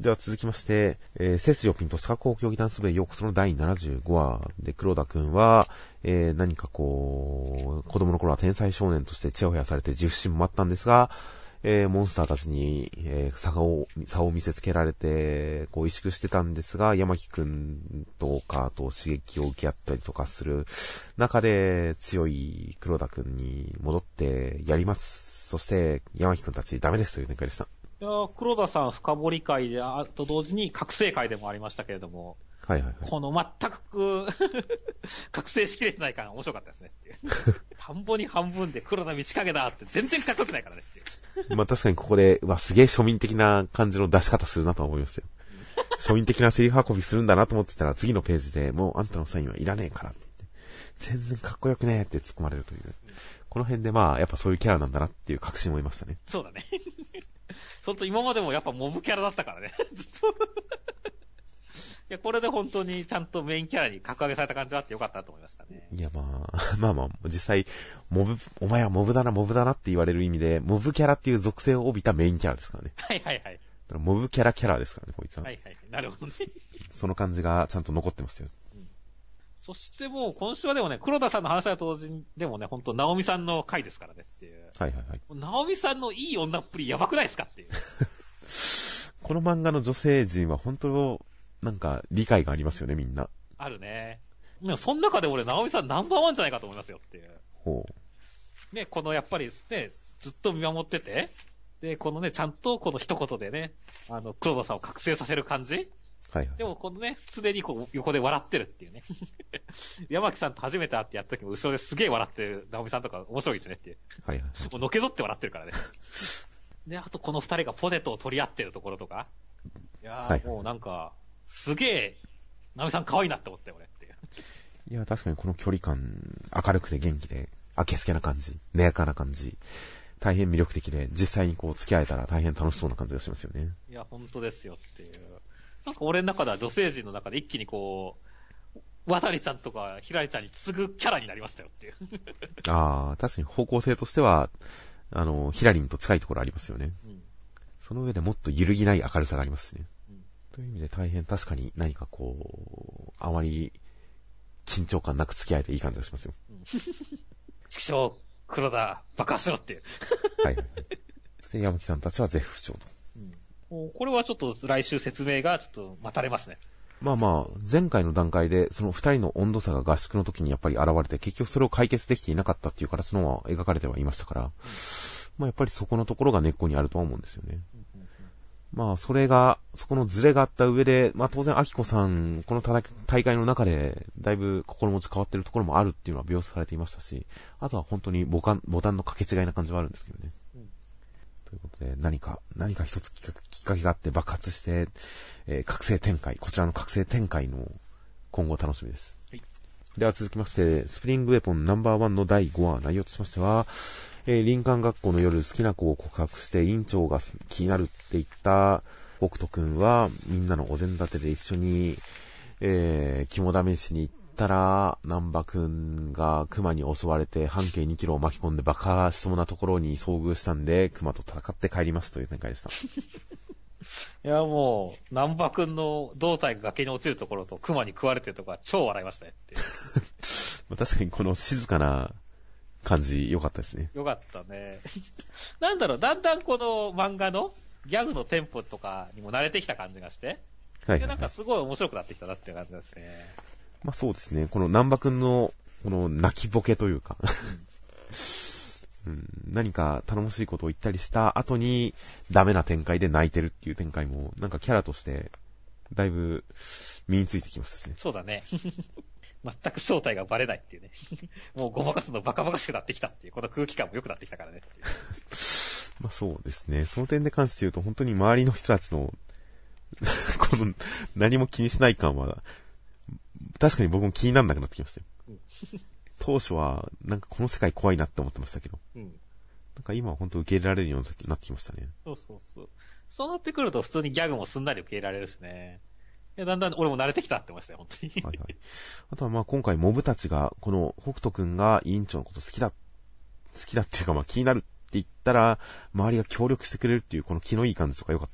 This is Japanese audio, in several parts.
では続きまして、背筋をピンと四角交競技ダンス部へようこその第75話で、黒田くんは、何かこう、子供の頃は天才少年としてチヤホヤされて自負心もあったんですが、モンスターたちに、差を見せつけられて、こう萎縮してたんですが、山木くんとかと刺激を受け合ったりとかする中で、強い黒田くんに戻ってやります。そして、山木くんたちダメですという展開でした。 いや黒田さん深掘り会でと同時に覚醒会でもありましたけれども、 はいはいはい、 この全く覚醒しきれてない感が面白かったですねっていう田んぼに半分で黒田道影だって全然かっこよくないからねっていうまあ確かにここで、すげえ庶民的な感じの出し方するなと思いましたよ。庶民的なセリフ運びするんだなと思ってたら、次のページでもうあんたのサインはいらねえからって言って、全然かっこよくねえって突っ込まれるという。この辺でやっぱそういうキャラなんだなっていう確信を得ましたね。 そうだね。それと今までもやっぱモブキャラだったからね。ずっと。いや、これで本当にちゃんとメインキャラに格上げされた感じはあってよかったなと思いましたね。 いや実際、お前はモブだなって言われる意味で、モブキャラっていう属性を帯びたメインキャラですからね。 はいはいはい。 だからモブキャラですからね、こいつは。 はいはい。なるほどね。 その感じがちゃんと残ってますよ。 そしてもう今週はでもね、黒田さんの話は当時でもね、ほんと、直美さんの回ですからねっていう。 はいはいはい。 直美さんのいい女っぷりやばくないですかっていう。 この漫画の女性陣は本当、なんか理解がありますよね、みんな。 あるね。でもその中で俺、直美さんナンバーワンじゃないかと思いますよっていう。 ほう。ね、このやっぱりね、ずっと見守ってて、で、このね、ちゃんとこの一言でね、黒田さんを覚醒させる感じ。 はいはい。 でもこのね、常にこう横で笑ってるっていうね。山木さんと初めて会ってやった時も後ろですげえ笑ってる直美さんとか面白いしねっていう。 はいはい。 もうのけぞって笑ってるからね。で、あとこの二人がポテトを取り合ってるところとか。いやー、はい、もうなんか、すげえ、直美さん可愛いなって思ったよ俺っていう。 いや、確かにこの距離感、明るくて元気で、あけすけな感じ、ねやかな感じ。大変魅力的で、実際にこう付き合えたら大変楽しそうな感じがしますよね。 いや、本当ですよっていう。なんか俺の中では女性陣の中で一気にこう、渡りちゃんとかひらりちゃんに次ぐキャラになりましたよっていう。 ああ、確かに方向性としては、ヒラリンと近いところありますよね。うん、その上でもっと揺るぎない明るさがありますしね。うん、という意味で大変確かに何かこう、あまり緊張感なく付き合えていい感じがしますよ。 畜生、黒田、爆破しろっていう。 はいはいはい。そして山木さんたちは絶不調と。 これはちょっと来週説明がちょっと待たれますね。 前回の段階でその二人の温度差が合宿の時にやっぱり現れて結局それを解決できていなかったっていう形のは描かれてはいましたから、やっぱりそこのところが根っこにあるとは思うんですよね。それが、そこのズレがあった上で、当然、アキコさん、この大会の中で、だいぶ心持ち変わってるところもあるっていうのは描写されていましたし、あとは本当にボタンの掛け違いな感じはあるんですけどね。ということで、何か一つきっかけがあって爆発して、覚醒展開、こちらの覚醒展開の今後楽しみです。はい、では続きまして、スプリングウェポンナンバー1の第5話、内容としましては、林間学校の夜好きな子を告白して委員長が気になるって言った北斗くんはみんなのお膳立てで一緒に、肝試しに行ったら南波くんが熊に襲われて半径2キロを巻き込んで爆破しそうなところに遭遇したんで熊と戦って帰りますという展開でした。 いやもう南波くんの胴体が崖に落ちるところと熊に食われてるところは超笑いましたねって確かにこの静かな感じ良かったですね。 良かったね。なんだろう、だんだんこの漫画のギャグのテンポとかにも慣れてきた感じがして、はい、なんかすごい面白くなってきたなっていう感じですね。 そうですね。この南波くんのこの泣きボケというか、何か頼もしいことを言ったりした後にダメな展開で泣いてるっていう展開もなんかキャラとしてだいぶ身についてきましたしね。 そうだね。全く正体がバレないっていうね。もうごまかすのバカバカしくなってきたっていう、この空気感も良くなってきたからねっていう。 そうですね。その点で関して言うと本当に周りの人たちのこの何も気にしない感は確かに僕も気にならなくなってきましたよ。当初はなんかこの世界怖いなって思ってましたけど、なんか今は本当受け入れられるようになってきましたね。 そうなってくると普通にギャグもすんなり受け入れられるしね。だんだん俺も慣れてきたってましたよ、本当に。はいはい。 あとは今回モブたちが、この北斗くんが委員長のこと好きだっていうか気になるって言ったら、周りが協力してくれるっていうこの気のいい感じとか良かったですよ。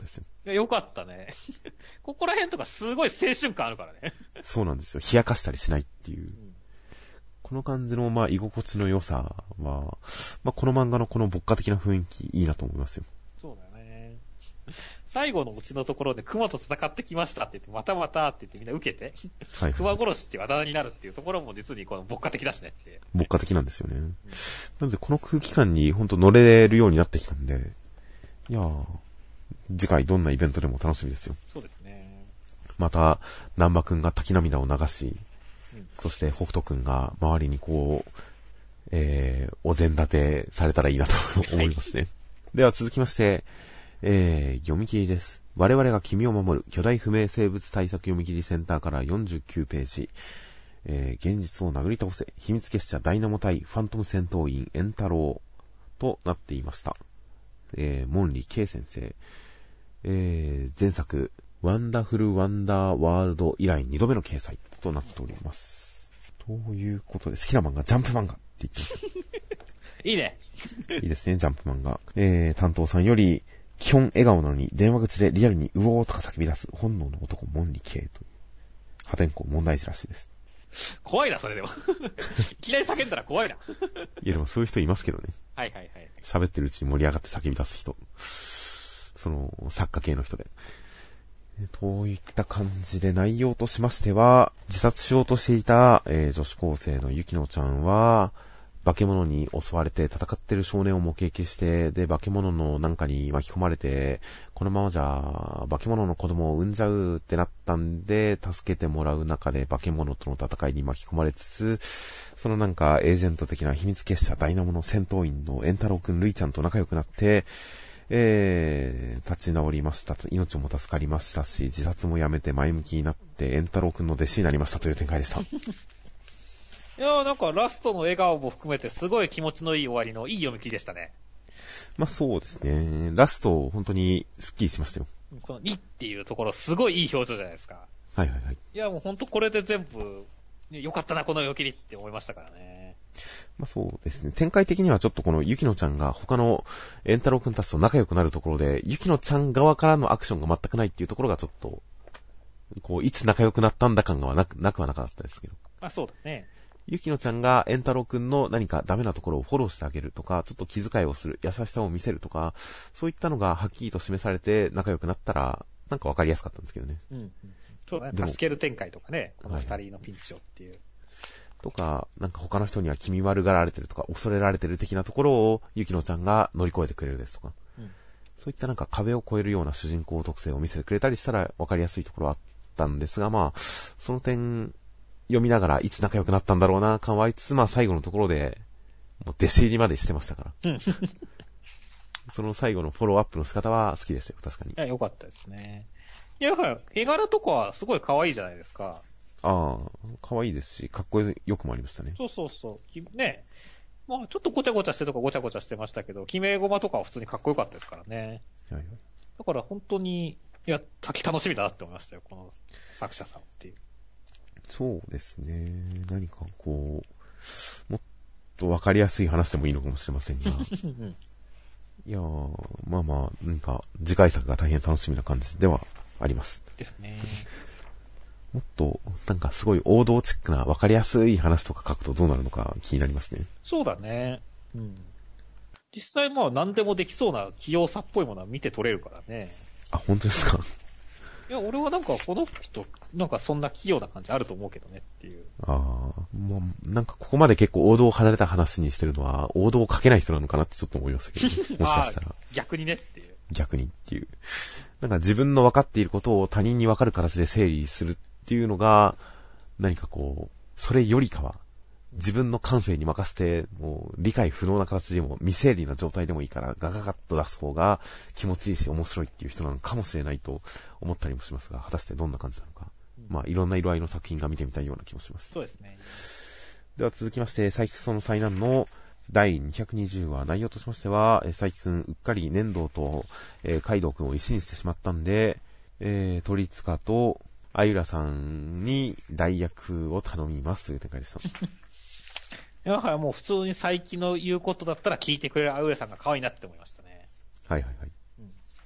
いや、よかったね。ここら辺とかすごい青春感あるからね。 そうなんですよ。冷やかしたりしないっていう。この感じの、まあ、居心地の良さは、まあ、この漫画のこの牧歌的な雰囲気いいなと思いますよ。 そうだよね。最後のうちのところで熊と戦ってきましたって言って、またまたって言ってみんな受けて、はい、熊殺しっていうあだ名になるっていうところも実にこの牧歌的だしねって。 牧歌的なんですよね。なので、この空気感に本当乗れるようになってきたんで、いやー、次回どんなイベントでも楽しみですよ。 そうですね。また、南波くんが滝涙を流し、そして北斗くんが周りにこう、お膳立てされたらいいなと思いますね。はい、では続きまして、読み切りです。我々が君を守る巨大不明生物対策読み切りセンターから49ページ。現実を殴り倒せ、秘密結社ダイナモ対ファントム戦闘員エンタロウとなっていました。モンリー K 先生。前作、ワンダフルワンダーワールド以来2度目の掲載となっております。ということで、好きな漫画、ジャンプ漫画って言ってます。 いいね。 いいですね、ジャンプ漫画。担当さんより、基本笑顔なのに電話口でリアルにうおーとか叫び出す本能の男モンリー K という破天荒問題児らしいです。 怖いな、それでも。いきなり叫んだら怖いな。いや、でもそういう人いますけどね。 はいはいはい。 喋ってるうちに盛り上がって叫び出す人。その、作家系の人で。といった感じで内容としましては、自殺しようとしていた、女子高生のゆきのちゃんは、化け物に襲われて戦ってる少年を目撃して、で、化け物のなんかに巻き込まれて、このままじゃ、化け物の子供を産んじゃうってなったんで、助けてもらう中で化け物との戦いに巻き込まれつつ、そのなんかエージェント的な秘密結社ダイナモの戦闘員のエンタロウくん、ルイちゃんと仲良くなって、立ち直りました。命も助かりましたし、自殺もやめて前向きになって、エンタロウくんの弟子になりましたという展開でした。 いやーなんかラストの笑顔も含めてすごい気持ちのいい終わりのいい読み切りでしたね。 まあそうですね。ラスト本当にスッキリしましたよ。 この2っていうところすごいいい表情じゃないですか。 はいはいはい。 いやもう本当これで全部、良かったなこの読み切りって思いましたからね。 まあそうですね。展開的にはちょっとこのゆきのちゃんが他のエンタロウくんたちと仲良くなるところで、ゆきのちゃん側からのアクションが全くないっていうところがちょっと、こう、いつ仲良くなったんだ感がなくはなかったですけど。 あ、そうだね。 ゆきのちゃんがエンタロウくんの何かダメなところをフォローしてあげるとか、ちょっと気遣いをする、優しさを見せるとか、そういったのがはっきりと示されて仲良くなったら、なんかわかりやすかったんですけどね。 うん。そうだね。助ける展開とかね、この二人のピンチをっていう。はい、 とか、なんか他の人には気味悪がられてるとか、恐れられてる的なところをゆきのちゃんが乗り越えてくれるですとか、そういったなんか壁を越えるような主人公特性を見せてくれたりしたらわかりやすいところはあったんですが、まあ、その点、読みながらいつ仲良くなったんだろうな感はありつつ、まあ最後のところで、もう弟子入りまでしてましたから。その最後のフォローアップの仕方は好きですよ、確かに。 いや、良かったですね。いや、絵柄とかはすごい可愛いじゃないですか。 ああ、可愛いですし、かっこよくもありましたね。 そうそうそう。ね。まあちょっとごちゃごちゃしてとかごちゃごちゃしてましたけど、決めゴマとかは普通にかっこよかったですからね。はいはい。だから本当に、いや、先楽しみだなって思いましたよ、この作者さんっていう。 そうですね。何かこう、もっとわかりやすい話でもいいのかもしれませんが。いやー、まあまあ、何か次回作が大変楽しみな感じではあります。 ですね。 もっと、なんかすごい王道チックなわかりやすい話とか書くとどうなるのか気になりますね。 そうだね。うん。実際まあ何でもできそうな器用さっぽいものは見て取れるからね。 あ、本当ですか？ いや、俺はなんかこの人、なんかそんな器用な感じあると思うけどねっていう。 ああ、もうなんかここまで結構王道を離れた話にしてるのは、王道を書けない人なのかなってちょっと思いましたけど、もしかしたら。 逆にねっていう。 逆にっていう。なんか自分の分かっていることを他人に分かる形で整理するっていうのが、何かこう、それよりかは、自分の感性に任せて、もう理解不能な形でも未整理な状態でもいいからガガガッと出す方が気持ちいいし面白いっていう人なのかもしれないと思ったりもしますが、果たしてどんな感じなのか。まあいろんな色合いの作品が見てみたいような気もします。 そうですね。 では続きまして、佐伯その災難の第220話、内容としましては、佐伯くんうっかり粘土と、カイドウくんを石にしてしまったんで、鳥塚とあゆらさんに代役を頼みますという展開でした。 いやはやもう普通に佐伯の言うことだったら聞いてくれるあゆらさんが可愛いなって思いましたね。 はいはいはい。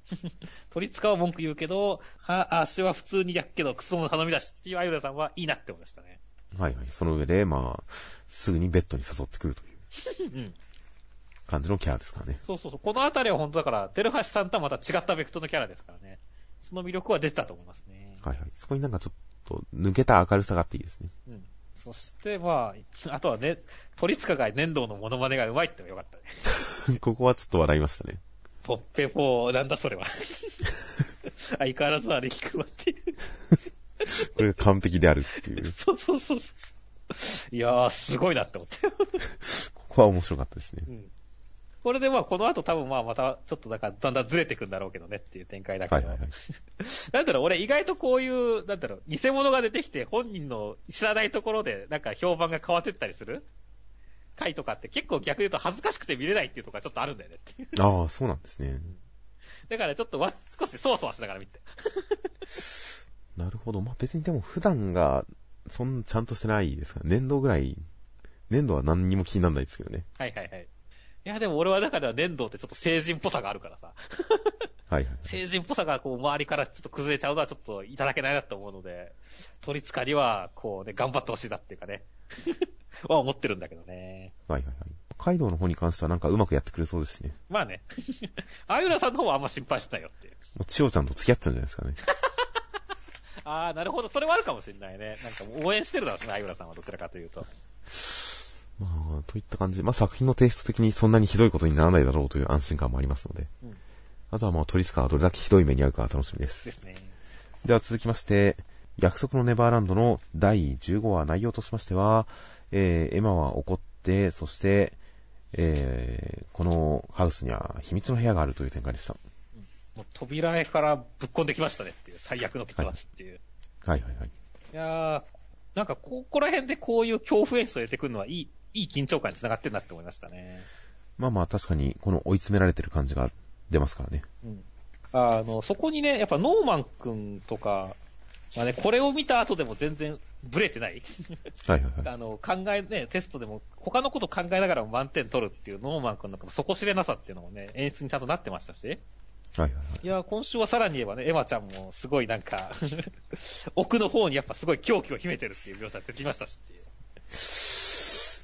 鳥塚は文句言うけど、足は普通にやっけど、クソの頼みだしっていうあゆらさんはいいなって思いましたね。 はいはい。その上で、すぐにベッドに誘ってくるという。うん。感じのキャラですからね。 そうそうそう。このあたりは本当だから、テ橋さんとはまた違ったベクトルのキャラですからね。その魅力は出てたと思いますね。 はいはい。そこになんかちょっと抜けた明るさがあっていいですね。 うん。そしてあとはね、鳥塚が粘土のモノマネがうまいってもよかったね。 ここはちょっと笑いましたね。 ポッペポー、なんだそれは。相変わらずあれ聞くわっていう。 これが完璧であるっていう。 そう。いやー、すごいなって思って。 ここは面白かったですね。うん、 これでこの後多分またちょっとだんだんずれてくんだろうけどねっていう展開だけど。はい。なんだろう、俺意外とこういう、偽物が出てきて本人の知らないところで評判が変わってったりする回とかって結構逆に言うと恥ずかしくて見れないっていうところがちょっとあるんだよねっていう。 ああ、そうなんですね。 だからちょっと少しそわそわしながら見て。 なるほど。別にでも普段がちゃんとしてないですから、粘土は何にも気にならないですけどね。 はい。いやでも俺は中では粘土ってちょっと成人っぽさがあるからさ。 はい。 成人っぽさが周りからちょっと崩れちゃうのはちょっといただけないなと思うので、鳥塚には頑張ってほしいなっていうかね。は思ってるんだけどね。 はい。カイドウの方に関してはうまくやってくれそうですしね。 まあね。あゆらさんの方はあんま心配してないよっていう。 もう千代ちゃんと付き合っちゃうんじゃないですかね。 ああ、なるほど。それはあるかもしれないね。応援してるだろうしね、あゆらさんはどちらかというと。 といった感じで、作品のテイスト的にそんなにひどいことにならないだろうという安心感もありますので。うん、あとは鳥塚がどれだけひどい目に遭うか楽しみです。 ですね。 では続きまして、約束のネバーランドの第15話内容としましては、エマは怒って、そして、このハウスには秘密の部屋があるという展開でした。 もう扉絵からぶっ込んできましたねっていう、最悪の結末っていう。 はい。いやー、ここら辺でこういう恐怖演出を入れてくるのはいい緊張感につながってるなって思いましたね。 確かにこの追い詰められてる感じが出ますからね。 うん。そこにね、やっぱノーマン君とか、これを見た後でも全然ブレてない。 はい。 テストでも他のこと考えながらも満点取るっていうノーマン君の底知れなさっていうのもね、演出にちゃんとなってましたし。 はい。 いや、今週はさらに言えばね、エマちゃんもすごい奥の方にやっぱすごい狂気を秘めてるっていう描写出てきましたしっていう。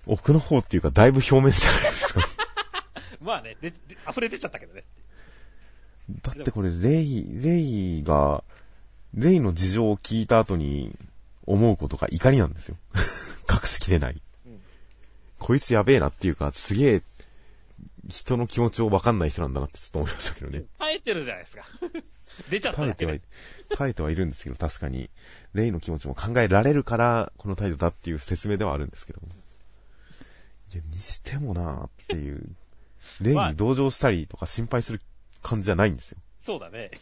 奥の方っていうか、だいぶ表面じゃないですか。 まあね、溢れ出ちゃったけどね。 だってこれ、レイの事情を聞いた後に思うことが怒りなんですよ。隠しきれない。うん、こいつやべえなっていうか、すげえ、人の気持ちを分かんない人なんだなってちょっと思いましたけどね。 耐えてるじゃないですか。出ちゃっただけで。 耐えてはいるんですけど、確かに、レイの気持ちも考えられるから、この態度だっていう説明ではあるんですけど。いや、にしてもなーっていう、レイに同情したりとか心配する感じじゃないんですよ。 そうだね。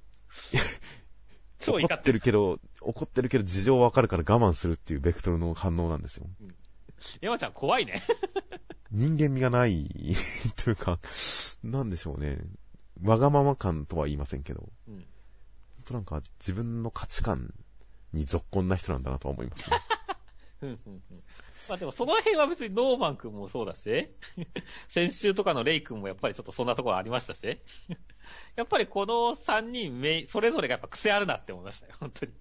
怒ってるけど事情わかるから我慢するっていうベクトルの反応なんですよ。 山ちゃん怖いね。 人間味がないというか、なんでしょうね。わがまま感とは言いませんけど、本当自分の価値観にぞっこんな人なんだなとは思いますね。 でもその辺は別にノーマン君もそうだし、先週とかのレイ君もやっぱりちょっとそんなところありましたし、やっぱりこの3人それぞれがやっぱ癖あるなって思いましたよ、本当に。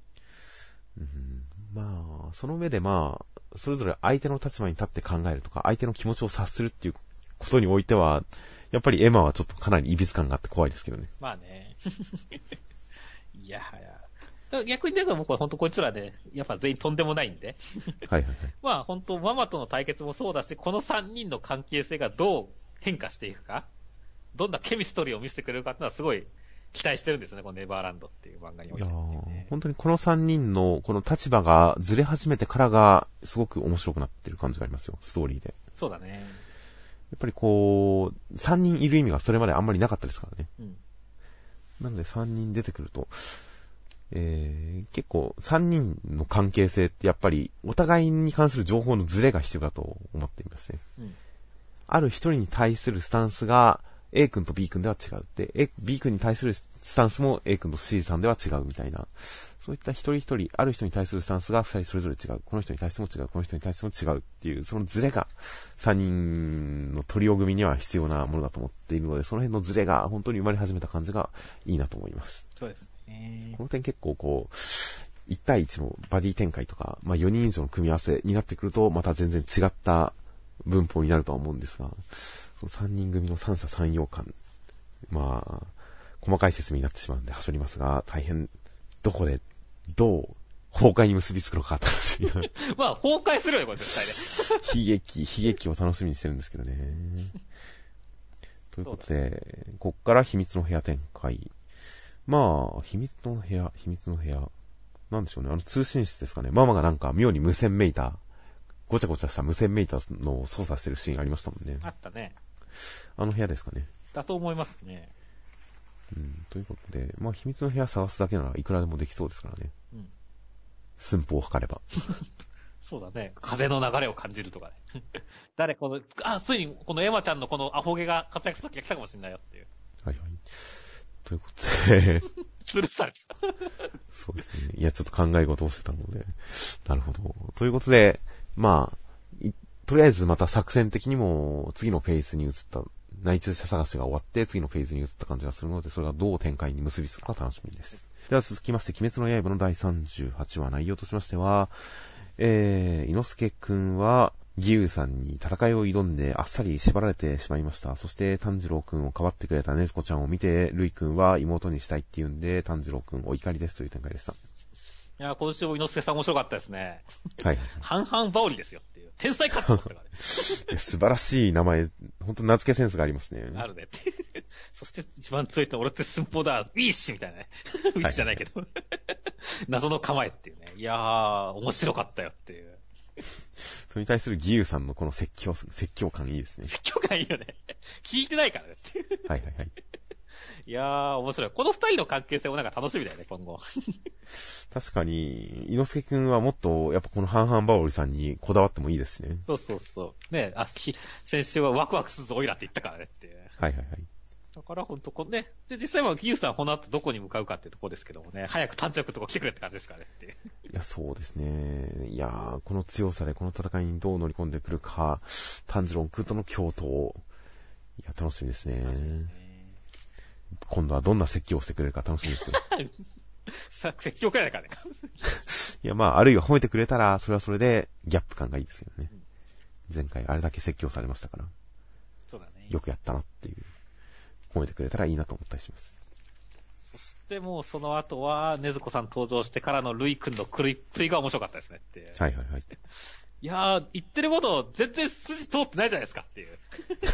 その上でそれぞれ相手の立場に立って考えるとか、相手の気持ちを察するっていうことにおいては、やっぱりエマはちょっとかなりいびつ感があって怖いですけどね。 まあね。いや逆に僕は本当こいつらで、やっぱ全員とんでもないんで。 はい。 本当ママとの対決もそうだし、この3人の関係性がどう変化していくか、どんなケミストリーを見せてくれるかっていうのはすごい期待してるんですよね、このネバーランドっていう漫画において、ね。 本当にこの3人のこの立場がずれ始めてからがすごく面白くなってる感じがありますよ、ストーリーで。 そうだね。 やっぱり3人いる意味がそれまであんまりなかったですからね。なので3人出てくると、結構3人の関係性ってやっぱりお互いに関する情報のズレが必要だと思っていますね。ある一人に対するスタンスが A 君と B 君では違うって、B 君に対するススタンスも A 君と C さんでは違うみたいな、そういった一人一人、ある人に対するスタンスが二人それぞれ違う。この人に対しても違う。この人に対しても違うっていう、そのズレが3人のトリオ組には必要なものだと思っているので、その辺のズレが本当に生まれ始めた感じがいいなと思います。 そうですね。 この点結構こう、1対1のバディ展開とか、まあ4人以上の組み合わせになってくると、また全然違った文法になるとは思うんですが、その3人組の三者三様感、まあ、細かい説明になってしまうんで端折りますが、大変、どこで、どう、崩壊に結びつくのか楽しみな。 まあ、崩壊するよね、これ絶対ね。悲劇を楽しみにしてるんですけどね。ということで、こっから秘密の部屋展開。まあ、秘密の部屋。なんでしょうね。通信室ですかね。ママがなんか妙に無線メーター、ごちゃごちゃした無線メーターの操作してるシーンありましたもんね。 あったね。 あの部屋ですかね。 だと思いますね。 ということで、まあ秘密の部屋探すだけならいくらでもできそうですからね。寸法を測れば。 そうだね。風の流れを感じるとかね。ついにこのエマちゃんのこのアホ毛が活躍する時が来たかもしれないよっていう。 はいはい。ということで。 スルーされた。 そうですね。いや、ちょっと考え事をしてたので。なるほど。ということで、まあ、とりあえずまた作戦的にも次のフェーズに移った内通者探しが終わって次のフェーズに移った感じがするので、それがどう展開に結びつくか楽しみです。では続きまして、鬼滅の刃の第38話内容としましては、伊之助くんは義勇さんに戦いを挑んであっさり縛られてしまいました。そして炭治郎くんをかばってくれた禰豆子ちゃんを見て、るいくんは妹にしたいって言うんで、炭治郎くんお怒りですという展開でした。 いや、今週も伊之助さん面白かったですね。 はい。 半々バオリですよっていう。天才かって思ったからね。 素晴らしい名前、本当に名付けセンスがありますね。 あるねって。そして一番強いと俺って寸法だ、ウィッシュみたいなね。ウィッシュじゃないけど。謎の構えっていうね。いやー、面白かったよっていう。 それに対する義勇さんのこの説教感いいですね。 説教感いいよね。聞いてないからねっていう。 はいはいはい。 いやー、面白い。この二人の関係性もなんか楽しみだよね、今後。 確かに、伊之助くんはもっと、やっぱこの半々バオリさんにこだわってもいいですね。 そうそうそう。ね、先週はワクワクするぞ、オイラって言ったからねっていう。 はいはいはい。 だからほんとね、で、実際は義勇さんこの後どこに向かうかっていうところですけどもね、早く炭治郎くんとこ来てくれって感じですからねっていう。 いや、そうですね。いやー、この強さでこの戦いにどう乗り込んでくるか、炭治郎くんとの共闘。いや、楽しみですね。今度はどんな説教をしてくれるか楽しみですよ。 説教くらいだからね。 いや、まあ、あるいは褒めてくれたら、それはそれでギャップ感がいいですよね。前回あれだけ説教されましたから。 そうだね。 よくやったなっていう。褒めてくれたらいいなと思ったりします。 そしてもうその後は、禰豆子さん登場してからのルイ君のクリが面白かったですねって。 はいはいはい。 いやー、言ってること全然筋通ってないじゃないですかっていう。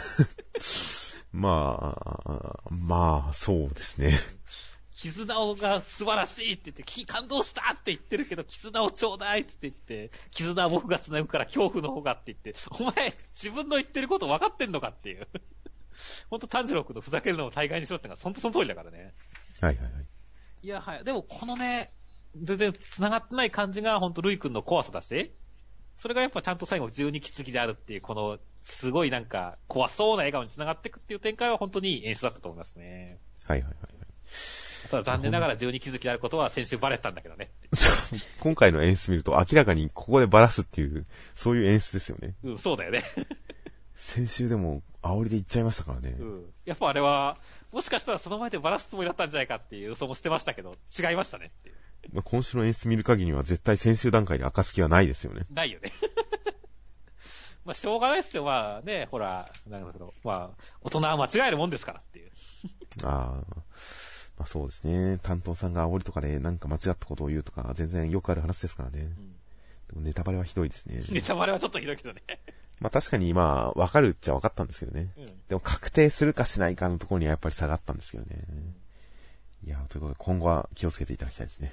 まあ、そうですね。 絆が素晴らしいって言って、感動したって言ってるけど、絆をちょうだいって言って、絆は僕が繋ぐから恐怖の方がって言って、お前、自分の言ってること分かってんのかっていう。ほんと炭治郎くんのふざけるのを大概にしろってのが、ほんとその通りだからね。 はいはいはい。 いや、はい。でも、このね、全然繋がってない感じが、ほんとルイくんの怖さだし、それがやっぱちゃんと最後12気づきであるっていう、この、すごいなんか、怖そうな笑顔に繋がっていくっていう展開は本当にいい演出だったと思いますね。 はいはいはい。 ただ残念ながら12気づきであることは先週バレたんだけどね。 今回の演出見ると明らかにここでバラすっていう、そういう演出ですよね。 うん、そうだよね。 先週でも煽りで言っちゃいましたからね。 うん。やっぱあれは、もしかしたらその前でバラすつもりだったんじゃないかっていう予想もしてましたけど、違いましたねっていう。 まあ、今週の演出見る限りは絶対先週段階で暁はないですよね。 ないよね。まあ、しょうがないですよ。まあね、ほら、なんだろう、まあ、大人は間違えるもんですからっていう。 まあそうですね。担当さんが煽りとかでなんか間違ったことを言うとか、全然よくある話ですからね。でもネタバレはひどいですね。 ネタバレはちょっとひどいけどね。 まあ確かに今、わかるっちゃわかったんですけどね。でも確定するかしないかのところにはやっぱり差があったんですけどね。いや、ということで今後は気をつけていただきたいですね。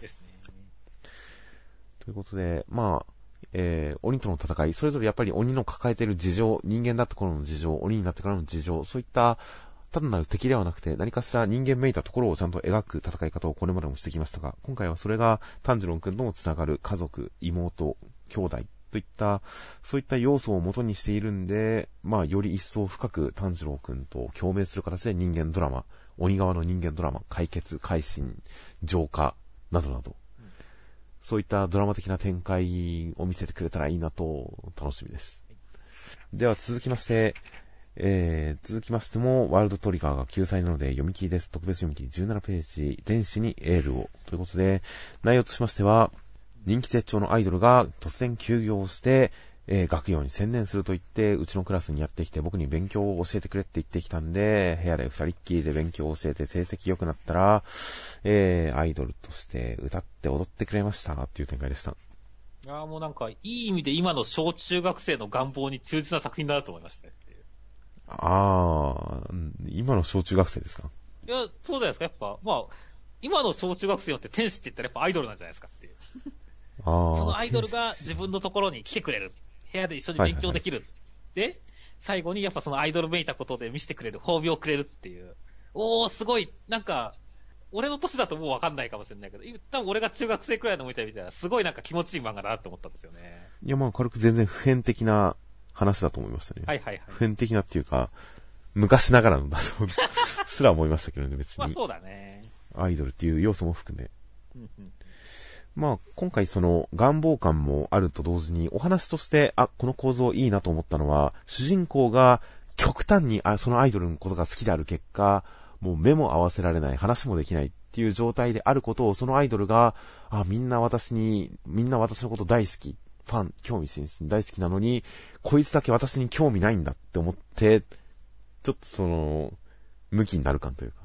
ということで、まあ、鬼との戦い、それぞれやっぱり鬼の抱えている事情、人間だった頃の事情、鬼になってからの事情、そういった単なる敵ではなくて何かしら人間めいたところをちゃんと描く戦い方をこれまでもしてきましたが、今回はそれが炭治郎くんともつながる家族、妹、兄弟といったそういった要素を元にしているんで、まあより一層深く炭治郎くんと共鳴する形で人間ドラマ、 鬼側の人間ドラマ、解決、改心、浄化、などなど、そういったドラマ的な展開を見せてくれたらいいなと、楽しみです。では続きまして、も、ワールドトリガーが救済なので読み切りです。特別読み切り17ページ、電子にエールを。ということで、内容としましては、人気絶頂のアイドルが突然休業して、学業に専念すると言って、うちのクラスにやってきて僕に勉強を教えてくれって言ってきたんで、部屋で二人っきりで勉強を教えて成績良くなったら、アイドルとして歌って踊ってくれましたっていう展開でした。 いやもうなんか、いい意味で今の小中学生の願望に忠実な作品だなと思いましたね。 今の小中学生ですか？ いや、そうじゃないですか。やっぱ、まあ、今の小中学生って天使って言ったらやっぱアイドルなんじゃないですかっていう。そのアイドルが自分のところに来てくれる。部屋で一緒に勉強できる。はいはいはい、で、最後にやっぱそのアイドルめいたことで見せてくれる。褒美をくれるっていう。すごい、なんか、俺の年だともうわかんないかもしれないけど、多分俺が中学生くらいの見たら、すごいなんか気持ちいい漫画だなって思ったんですよね。 いや、まあ軽く全然普遍的な話だと思いましたね。 はいはいはい。 普遍的なっていうか、昔ながらのだとすら思いましたけどね、別に。 まあそうだね。 アイドルっていう要素も含め。まあ今回その願望感もあると同時にお話としてこの構造いいなと思ったのは、主人公が極端にそのアイドルのことが好きである結果、もう目も合わせられない、話もできないっていう状態であることを、そのアイドルがみんな私のこと大好き、ファン、興味津々大好きなのに、こいつだけ私に興味ないんだって思って、ちょっとその向きになる感というか、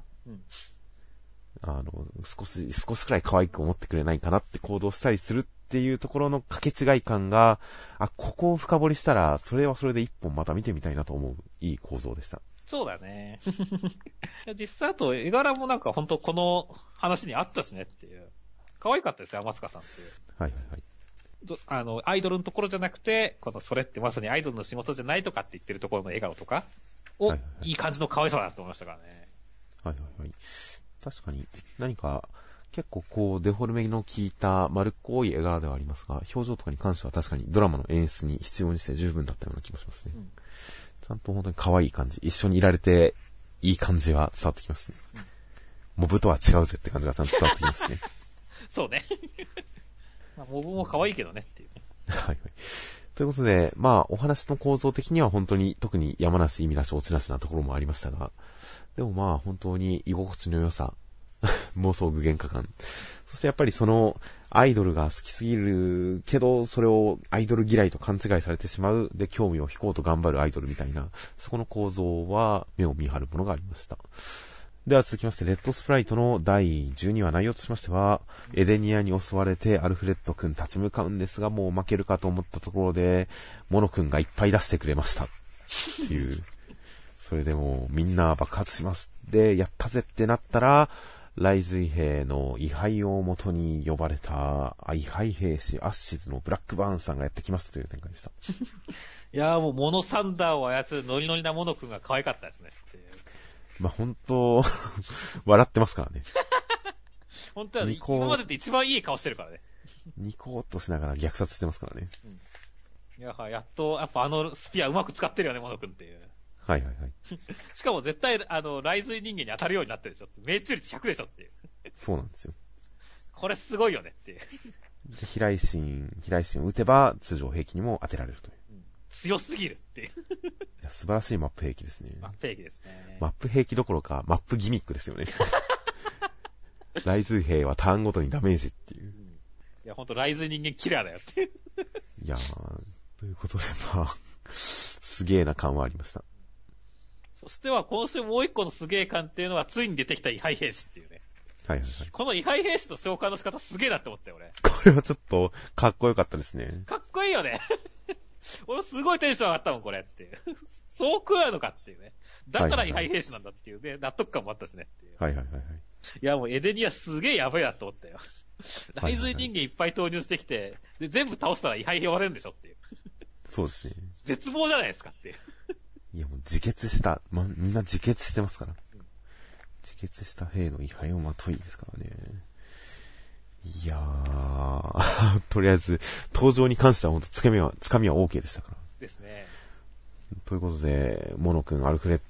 少しくらい可愛く思ってくれないかなって行動したりするっていうところの掛け違い感が、ここを深掘りしたら、それはそれで一本また見てみたいなと思う、いい構造でした。 そうだね。実際あと、絵柄もなんか本当この話にあったしねっていう。可愛かったですよ、松川さんっていう。 はいはいはい。 アイドルのところじゃなくて、それってまさにアイドルの仕事じゃないとかって言ってるところの笑顔とかを、いい感じの可愛さだと思いましたからね。 はいはいはい。確かに、何か、結構こう、デフォルメの効いた丸っこい絵柄ではありますが、表情とかに関しては確かにドラマの演出に必要にして十分だったような気もしますね。ちゃんと本当に可愛い感じ、一緒にいられていい感じは伝わってきますね。モブとは違うぜって感じがちゃんと伝わってきますね。 そうね。まあ、モブも可愛いけどねっていうね。 はいはい。ということで、まあお話の構造的には本当に特に山梨意味なし落ちなしなところもありましたが、でもまあ本当に居心地の良さ、妄想具現化感、そしてやっぱりそのアイドルが好きすぎるけど、それをアイドル嫌いと勘違いされてしまう、で興味を引こうと頑張るアイドルみたいな、そこの構造は目を見張るものがありました。では続きまして、レッドスプライトの第12話内容としましては、エデニアに襲われてアルフレッド君立ち向かうんですが、もう負けるかと思ったところで、モノ君がいっぱい出してくれましたっていう。それでもうみんな爆発しますで、やったぜってなったら、雷髄兵の位牌を元に呼ばれた位牌兵士アッシズのブラックバーンさんがやってきましたという展開でした。 いやーもうモノサンダーを操るノリノリなモノ君が可愛かったですね。 まあ本当笑ってますからね。 本当は今までで一番いい顔してるからね。 ニコーっとしながら虐殺してますからね。 いややっとやっぱスピアうまく使ってるよねモノ君っていう。 はいはいはい。 しかも絶対雷髄人間に当たるようになってるでしょって。命中率100でしょっていう。 そうなんですよ。 これすごいよねっていう。 飛来心を撃てば通常兵器にも当てられるという。 強すぎるっていう。いや素晴らしいマップ兵器ですね。 マップ兵器ですね。 マップ兵器どころかマップギミックですよね。雷髄兵はターンごとにダメージっていう。 いやほんと雷髄人間キラーだよっていう。 いやということでまあすげえな感はありました。 そしては今週もう一個のすげえ感っていうのはついに出てきた位牌兵士っていうね。 はいはいはい。 この位牌兵士の召喚の仕方すげえなって思ったよ俺。 これはちょっとかっこよかったですね。 かっこいいよね。俺すごいテンション上がったもんこれっていう。そう食うのかっていうね。だから位牌兵士なんだっていうね、納得感もあったしねっていう。 はいはいはいはい。 いやもうエデニアすげえやばいなって思ったよ。雷髄人間いっぱい投入してきて、で全部倒したら位牌兵終われるんでしょっていう。 そうですね。絶望じゃないですかっていう。 いやもう自決した、みんな自決してますから。自決した兵の位牌をまといですからね。いやー、とりあえず、登場に関しては本当つかみは OK でしたから。 ですね。 ということで、モノ君、アルフレッ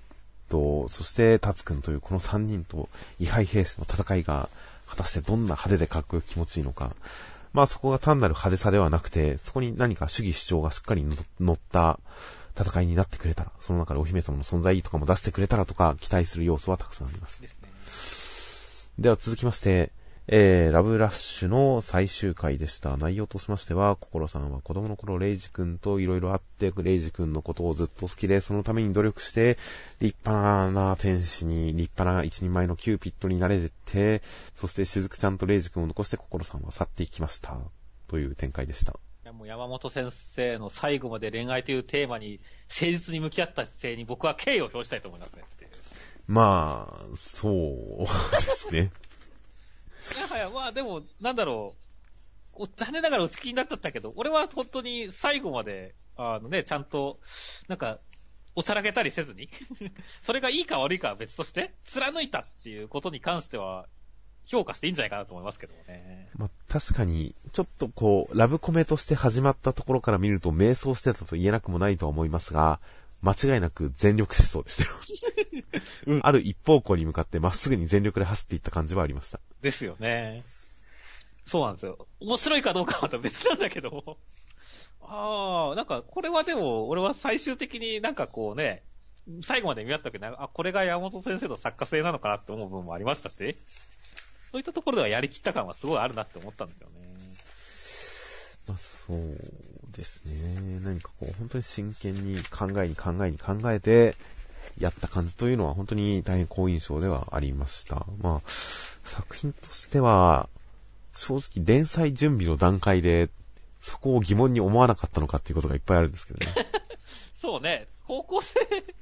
と、そしてタツくんというこの3人と位牌兵士の戦いが果たしてどんな派手でかっこよく気持ちいいのか。まあそこが単なる派手さではなくて、そこに何か主義主張がしっかり乗った戦いになってくれたら、その中でお姫様の存在とかも出してくれたらとか期待する要素はたくさんあります。ですね。では続きまして、ラブラッシュの最終回でした。内容としましては、心さんは子供の頃レイジ君といろいろあって、レイジ君のことをずっと好きで、そのために努力して、立派な天使に、立派な一人前のキューピッドになれて、そしてしずくちゃんとレイジ君を残して心さんは去っていきました。という展開でした。 いやもう山本先生の最後まで恋愛というテーマに誠実に向き合った姿勢に僕は敬意を表したいと思いますね。 まあ、そうですね。 いや、まあでも、なんだろう。残念ながら打ち切りになっちゃったけど、俺は本当に最後まで、ちゃんと、なんか、おちゃらけたりせずに、それがいいか悪いかは別として、貫いたっていうことに関しては、評価していいんじゃないかなと思いますけどもね。 まあ確かに、ちょっとこう、ラブコメとして始まったところから見ると迷走してたと言えなくもないとは思いますが、間違いなく全力疾走でしたよ。ある一方向に向かってまっすぐに全力で走っていった感じはありました。 ですよね。そうなんですよ。面白いかどうかはまた別なんだけども。なんかこれはでも、俺は最終的になんかこうね、最後まで見合ったけど、これが山本先生の作家性なのかなって思う部分もありましたし、そういったところではやりきった感はすごいあるなって思ったんですよね。 まあそうですね。何かこう本当に真剣に考えてやった感じというのは本当に大変好印象ではありました。まあ作品としては正直連載準備の段階でそこを疑問に思わなかったのかっていうことがいっぱいあるんですけどね。 そうね。方向性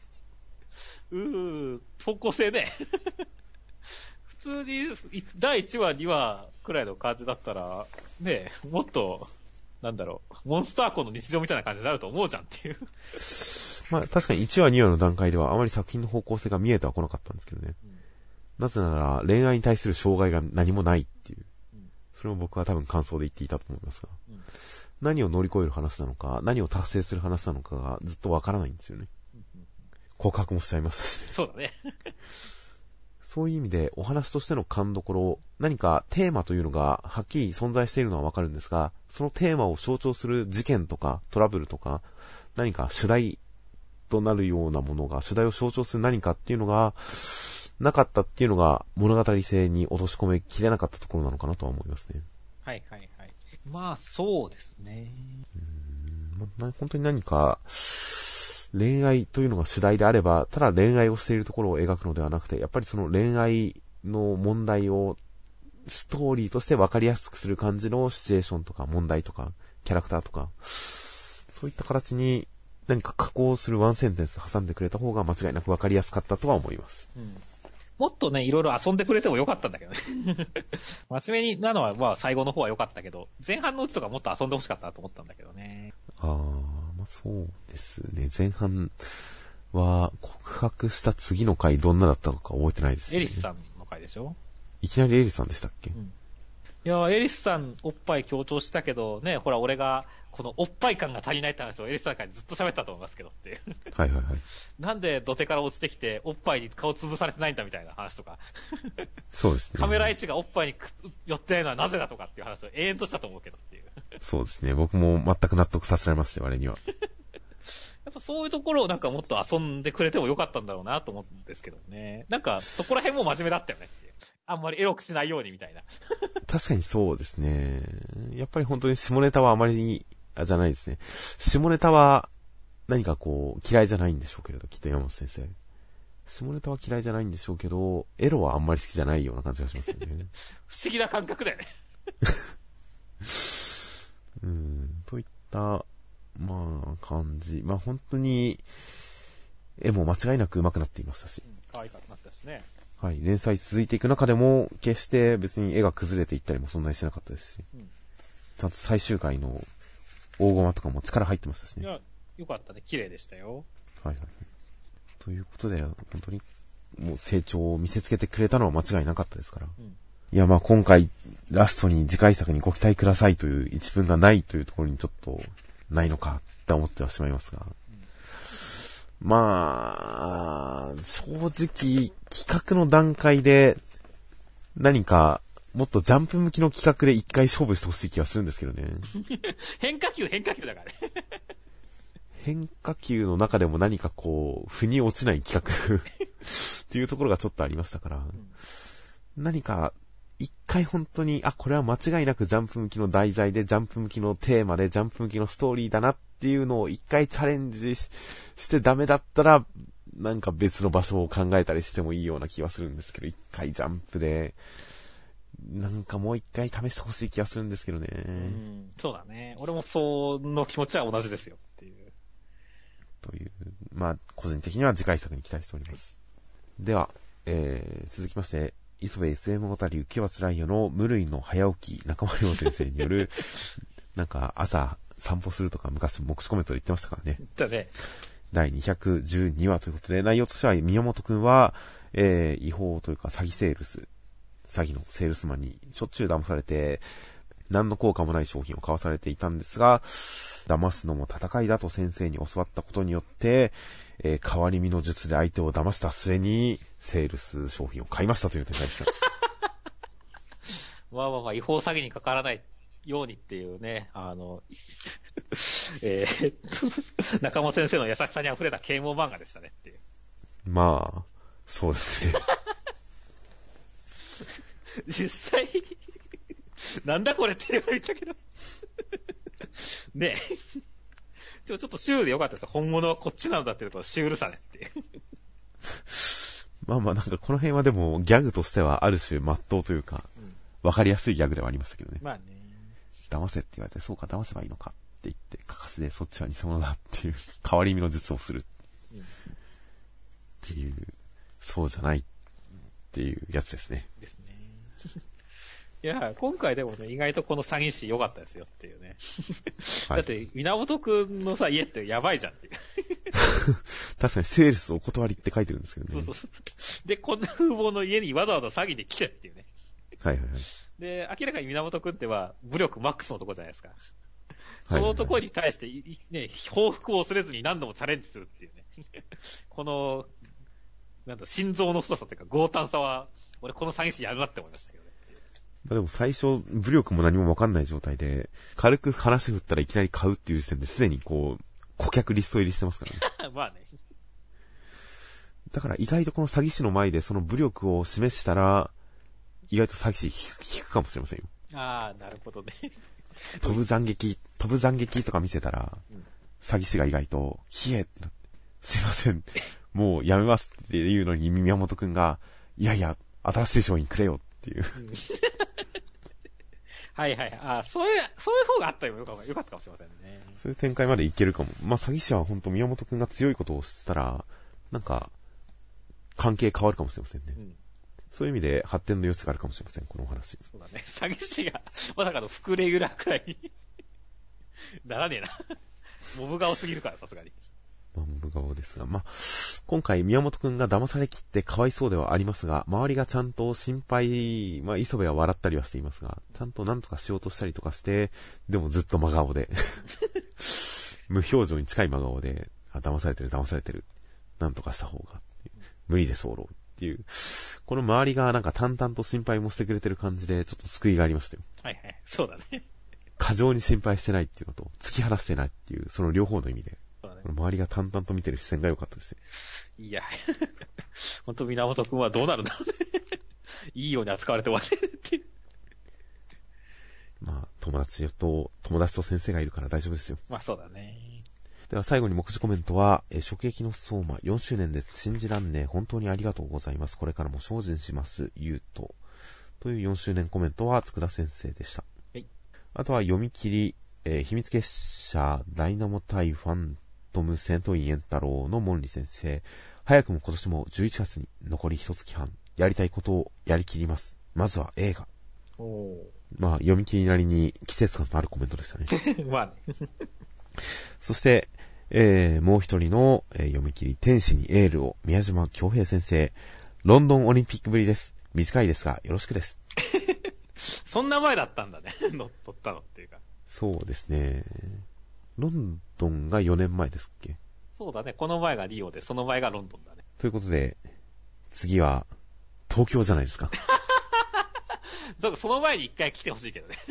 ね。普通に第1話2話くらいの感じだったらね、もっとなんだろう、モンスターコの日常みたいな感じになると思うじゃんっていう。 まあ確かに1話2話の段階ではあまり作品の方向性が見えてはこなかったんですけどね。なぜなら恋愛に対する障害が何もないっていう。それも僕は多分感想で言っていたと思いますが。何を乗り越える話なのか、何を達成する話なのかがずっとわからないんですよね。告白もしちゃいましたし。 そうだね。 そういう意味でお話としての勘どころ、何かテーマというのがはっきり存在しているのはわかるんですが、そのテーマを象徴する事件とかトラブルとか、何か主題となるようなものが、主題を象徴する何かっていうのがなかったっていうのが物語性に落とし込めきれなかったところなのかなとは思いますね。 はいはいはい。まあそうですね。 本当に何か恋愛というのが主題であれば、ただ恋愛をしているところを描くのではなくて、やっぱりその恋愛の問題をストーリーとして分かりやすくする感じのシチュエーションとか問題とかキャラクターとか、そういった形に何か加工するワンセンテンス挟んでくれた方が間違いなく分かりやすかったとは思います。 もっとね、いろいろ遊んでくれてもよかったんだけどね。真面目になのはまあ最後の方はよかったけど、前半のうちとかもっと遊んでほしかったなと思ったんだけどね。 まあそうですね。前半は告白した次の回どんなだったのか覚えてないですね。 エリスさんの回でしょ？ いきなりエリスさんでしたっけ？ いや、エリスさんおっぱい強調したけど、ね、ほら俺がこのおっぱい感が足りないって話をエリスさんからずっと喋ったと思いますけどっていう。 はいはいはい。 なんで土手から落ちてきておっぱいに顔潰されてないんだみたいな話とか。 そうですね。 カメラ位置がおっぱいに寄ってないのはなぜだとかっていう話を永遠としたと思うけどっていう。 そうですね。僕も全く納得させられましたよ、あれには。 やっぱそういうところをなんかもっと遊んでくれてもよかったんだろうなと思うんですけどね。なんかそこら辺も真面目だったよねっていう。あんまりエロくしないようにみたいな。 確かにそうですね。やっぱり本当に下ネタはあまりじゃないですね。下ネタは何かこう嫌いじゃないんでしょうけれど、きっと山本先生。下ネタは嫌いじゃないんでしょうけど、エロはあんまり好きじゃないような感じがしますよね。 不思議な感覚だよね。 といった感じ。まあ本当に絵も間違いなく上手くなっていましたし。 可愛くなったしね。 はい、連載続いていく中でも決して別に絵が崩れていったりもそんなにしなかったですし、ちゃんと最終回の大駒とかも力入ってましたしね。 いや、よかったね。綺麗でしたよ。 はいはい。ということで本当にもう成長を見せつけてくれたのは間違いなかったですから。いや今回ラストに次回作にご期待くださいという一文がないというところにちょっとないのかって思ってはしまいますが。 まあ、正直、企画の段階で、何か、もっとジャンプ向きの企画で一回勝負してほしい気はするんですけどね。 変化球だからね。 変化球の中でも何かこう、腑に落ちない企画っていうところがちょっとありましたから、何か、一回本当に、これは間違いなくジャンプ向きの題材で、ジャンプ向きのテーマで、ジャンプ向きのストーリーだなっていうのを一回チャレンジしてダメだったら、なんか別の場所を考えたりしてもいいような気はするんですけど、一回ジャンプで、なんかもう一回試してほしい気がするんですけどね。 そうだね。俺もその気持ちは同じですよっていう。 という、まあ、個人的には次回作に期待しております。では、続きまして、磯部 SM 小谷雪はつらいよの無類の早起き中丸先生による、なんか朝散歩するとか昔目視コメントで言ってましたからね。 だね。 第212話ということで、内容としては宮本くんは、違法というか詐欺セールス、詐欺のセールスマンにしょっちゅう騙されて、何の効果もない商品を買わされていたんですが、騙すのも戦いだと先生に教わったことによって、変わり身の術で相手を騙した末に、セールス商品を買いましたという展開でした。 まあ、違法詐欺にかからないようにっていうね、中本先生の優しさに溢れた啓蒙漫画でしたねっていう。まあ、そうですね。 実際、なんだこれって言ったけど。ねえ。ちょっとシュールでよかったです。本物はこっちなんだっていうところシュールさねっていう。 まあなんかこの辺はでもギャグとしてはある種真っ当というか、わかりやすいギャグではありましたけどね。 まあね。 騙せって言われて、そうか騙せばいいのかって言って、かかしでそっちは偽物だっていう変わり身の術をする。っていう、そうじゃないっていうやつですね。 ですね。いや、今回でもね、意外とこの詐欺師良かったですよっていうね。だって、源くんのさ、家ってやばいじゃんっていう。 確かにセールスお断りって書いてるんですけどね。 そう。で、こんな風貌の家にわざわざ詐欺で来てっていうね。 はい。 で、明らかに源くんっては武力マックスのとこじゃないですか。そのとこに対して、ね、報復を恐れずに何度もチャレンジするっていうね。この、心臓の太さというか強胆さは、俺この詐欺師やるなって思いましたけどね。 でも最初、武力も何もわかんない状態で、軽く話振ったらいきなり買うっていう時点ですでにこう、顧客リスト入りしてますからね。 まあね。 だから意外とこの詐欺師の前でその武力を示したら、意外と詐欺師引くかもしれませんよ。 ああ、なるほどね。 飛ぶ斬撃とか見せたら、詐欺師が意外と、ひえってなって、すいません、もうやめますっていうのに宮本くんが、いやいや、新しい商品くれよっていう。 はい。そういう方があったらよかったかもしれませんね。 そういう展開までいけるかも。まあ、詐欺師は本当宮本くんが強いことを知ったら、なんか、関係変わるかもしれませんね。そういう意味で発展の余地があるかもしれません、このお話。 そうだね。詐欺師が、まさかの副レギュラーくらいにならねえな。モブ顔すぎるから、さすがに。 モブ顔ですが、今回宮本くんが騙されきってかわいそうではありますが、周りがちゃんと心配、磯部は笑ったりはしていますが、ちゃんと何とかしようとしたりとかして、でもずっと真顔で、無表情に近い真顔で、騙されてる。なんとかした方が、無理で候っていう、この周りがなんか淡々と心配もしてくれてる感じで、ちょっと救いがありましたよ。 はい。そうだね。 過剰に心配してないっていうのと、突き放してないっていう、その両方の意味で。周りが淡々と見てる視線が良かったですね。 いや、本当源くんはどうなるんだろうね。いいように扱われて終われるっていう。 友達と先生がいるから大丈夫ですよ。 そうだね。 では最後に目次コメントは、初撃の相馬4周年です。信じらんねえ。本当にありがとうございます。これからも精進します。ゆうと。という4周年コメントは佃先生でした。 はい。 あとは読み切り、秘密結社ダイナモ対ファントム戦闘員エンタロウのモンリ先生。早くも今年も11月に残り1月半。やりたいことをやりきります。まずは映画。読み切りなりに季節感のあるコメントでしたね。そして、もう一人の、読み切り天使にエールを宮島恭平先生。ロンドンオリンピックぶりです。短いですがよろしくです。 そんな前だったんだね。乗ったのっていうか。 そうですね。ロンドンが4年前ですっけ？ そうだね。この前がリオで、その前がロンドンだね。 ということで、次は、東京じゃないですか。 その前に一回来てほしいけどね。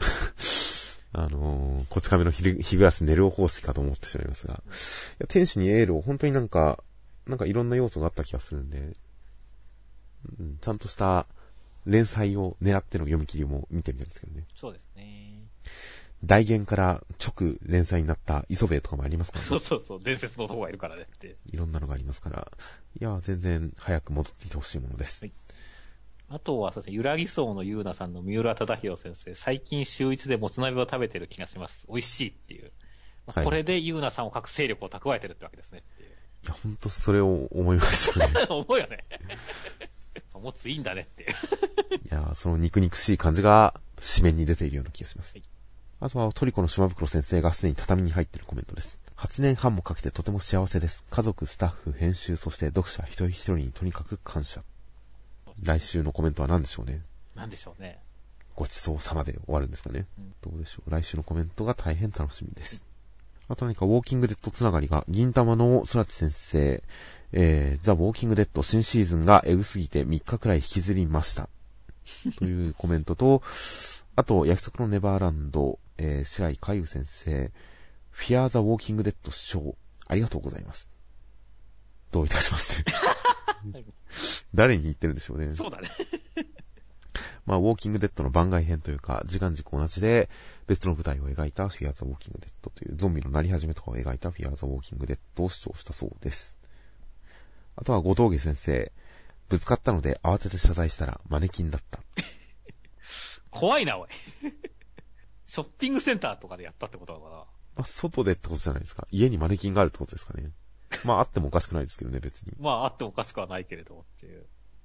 こち亀の日暮らし寝る方式かと思ってしまいますが。いや、天使にエールを本当になんかいろんな要素があった気がするんで、ちゃんとした連載を狙っての読み切りも見てみたいですけどね。 そうですね。 大言から直連載になった磯部とかもありますからね。 そう、伝説の男がいるからねって。 いろんなのがありますから、いや、全然早く戻っていてほしいものです。 はい。あとはそうですね、ゆらぎそうのゆうなさんの三浦忠宏先生、最近週一でもつ鍋を食べてる気がします。美味しいっていう。これでゆうなさんを各勢力を蓄えてるってわけですねっていう。 いや、ほんとそれを思いましたね。 思うよね。もついいんだねっていう。 いや、その肉々しい感じが紙面に出ているような気がします。はい、あとはトリコの島袋先生がすでに畳に入っているコメントです。8年半もかけてとても幸せです。家族、スタッフ、編集、そして読者一人一人にとにかく感謝。来週のコメントは何でしょうね。 何でしょうね。 ごちそうさまで終わるんですかね。どうでしょう。来週のコメントが大変楽しみです。あと何かウォーキングデッドつながりが、銀玉の空知先生、ザ・ウォーキングデッド新シーズンがエグすぎて3日くらい引きずりました。というコメントと、あと、約束のネバーランド、白井海優先生、フィアーザ・ウォーキングデッド視聴、ありがとうございます。どういたしまして。誰に言ってるんでしょうね。 そうだね。 まあ、ウォーキングデッドの番外編というか、時間軸同じで、別の舞台を描いたフィアーザ・ウォーキングデッドという、ゾンビのなり始めとかを描いたフィアーザ・ウォーキングデッドを視聴したそうです。あとは、後藤家先生、ぶつかったので慌てて謝罪したらマネキンだった。 怖いな、おい。ショッピングセンターとかでやったってことなのかな。 まあ、外でってことじゃないですか。家にマネキンがあるってことですかね。まあ、あってもおかしくないですけどね、別に。 まあ、あってもおかしくはないけれどっていう。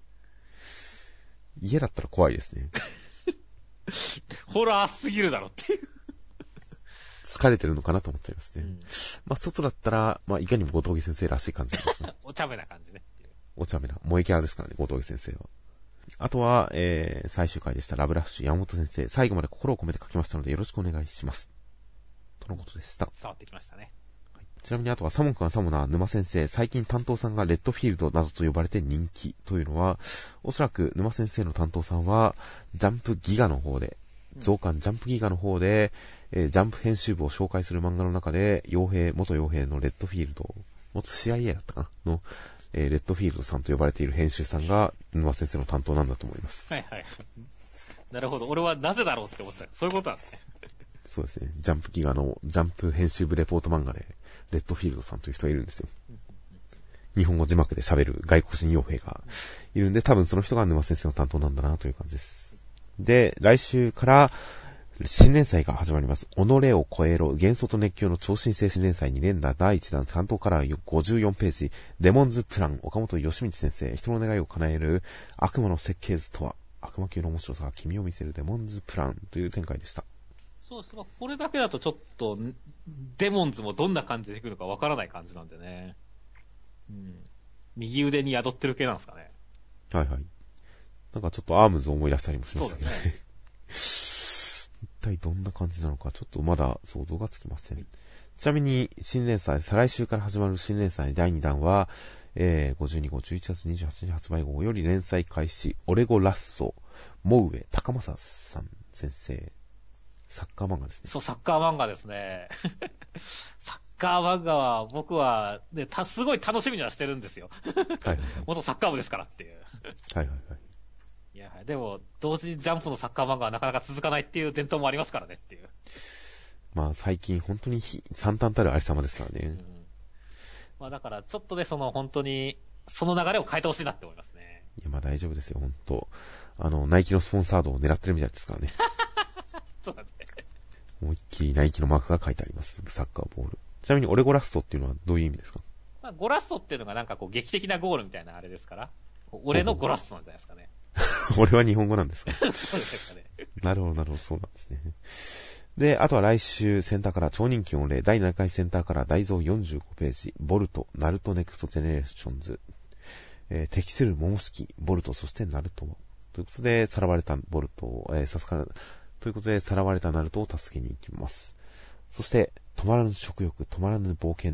家だったら怖いですね。 ホラーすぎるだろっていう。 疲れてるのかなと思っちゃいますね。まあ、外だったら、まあ、いかにも後藤家先生らしい感じですね。 お茶目な感じね。 お茶目な、萌えキャラですからね、後藤家先生は。あとは、最終回でしたラブラッシュ山本先生、最後まで心を込めて書きましたのでよろしくお願いします。とのことでした。 伝わってきましたね。 はい、ちなみにあとはサモン君はサモナー沼先生、最近担当さんがレッドフィールドなどと呼ばれて人気というのは、おそらく沼先生の担当さんは、ジャンプギガの方で、増刊ジャンプギガの方で、ジャンプ編集部を紹介する漫画の中で、元傭兵のレッドフィールド、元 CIA だったかなの、レッドフィールドさんと呼ばれている編集さんが沼先生の担当なんだと思います。 はいはい。なるほど。俺はなぜだろうって思った。そういうことなんですね。 そうですね。ジャンプギガのジャンプ編集部レポート漫画でレッドフィールドさんという人がいるんですよ。日本語字幕で喋る外国人傭兵がいるんで、多分その人が沼先生の担当なんだなという感じです。で、来週から新連載が始まります。己を超えろ、幻想と熱狂の超新星新連載に連打第1弾担当から54ページ、デモンズプラン、岡本義道先生、人の願いを叶える悪魔の設計図とは、悪魔級の面白さが君を見せるデモンズプランという展開でした。 そうですね。これだけだとちょっと、デモンズもどんな感じで来るかわからない感じなんでね。うん。右腕に宿ってる系なんですかね。 はいはい。なんかちょっとアームズを思い出したりもしましたけどね。一体どんな感じなのかちょっとまだ想像がつきません。ちなみに新連載、再来週から始まる新連載第2弾は、52号11月28日発売号より連載開始、オレゴラッソ、モウエ高政さん先生、サッカー漫画ですね。 そう、サッカー漫画ですね。サッカー漫画は僕は、ね、すごい楽しみにはしてるんですよ。はいはいはい、元サッカー部ですからっていう。 はいはいはい。 いや、でも、同時にジャンプのサッカー漫画はなかなか続かないっていう伝統もありますからねっていう。 まあ最近本当に惨憺たるありさまですからね。 まあだからちょっとね、本当に、その流れを変えてほしいなって思いますね。 いやまあ大丈夫ですよ、本当。ナイキのスポンサードを狙ってるみたいですからね。 そうだね。 思いっきりナイキのマークが書いてあります。サッカーボール。ちなみにオレゴラストっていうのはどういう意味ですか？ まあゴラストっていうのがなんかこう劇的なゴールみたいなあれですから、俺のゴラストなんじゃないですかね。 俺は日本語なんですか？ そうですかね。 なるほどなるほど、そうなんですね。で、あとは来週センターから超人気御礼第7回センターから大蔵45ページ、ボルト、ナルトネクストジェネレーションズ、適するモモスキ、ボルト、そしてナルトということで、さらわれたボルトを、ということで、さらわれたナルトを助けに行きます。そして、止まらぬ食欲、止まらぬ冒険、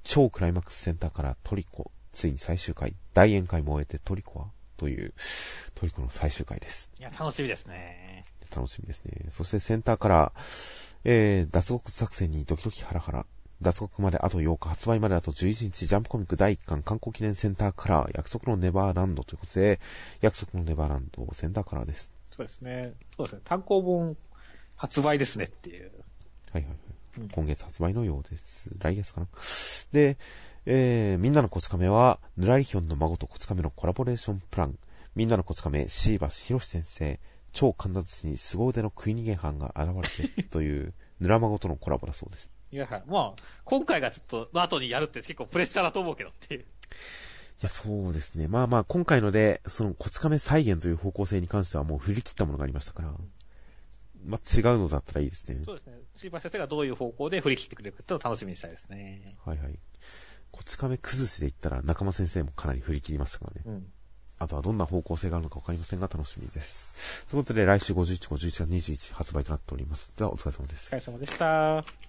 超クライマックスセンターからトリコ、ついに最終回、大宴会も終えてトリコはというトリコの最終回です。 いや、楽しみですね。 楽しみですね。そしてセンターから、脱獄作戦にドキドキハラハラ。脱獄まであと8日、発売まであと11日、ジャンプコミック第1巻観光記念センターカラー、約束のネバーランドということで、約束のネバーランドセンターカラーです。 そうですね。そうですね。単行本発売ですねっていう。 はいはいはい。今月発売のようです。来月かな。で、みんなのこち亀は、ぬらりひょんの孫とこち亀のコラボレーションプラン。みんなのこち亀、椎橋博先生、超神田寿司に凄腕の食い逃げ犯が現れて、という、ぬら孫とのコラボだそうです。 いや、まあ、今回がちょっと、後にやるって結構プレッシャーだと思うけどっていう。 いや、そうですね。まあまあ、今回ので、その、こち亀再現という方向性に関してはもう振り切ったものがありましたから、まあ、違うのだったらいいですね。 そうですね。椎橋先生がどういう方向で振り切ってくれるかっていうのを楽しみにしたいですね。 はいはい。こち亀崩しで言ったら、中間先生もかなり振り切りましたからね。あとはどんな方向性があるのかわかりませんが楽しみです。ということで、来週51、51月21発売となっております。では、お疲れ様です。 お疲れ様でした。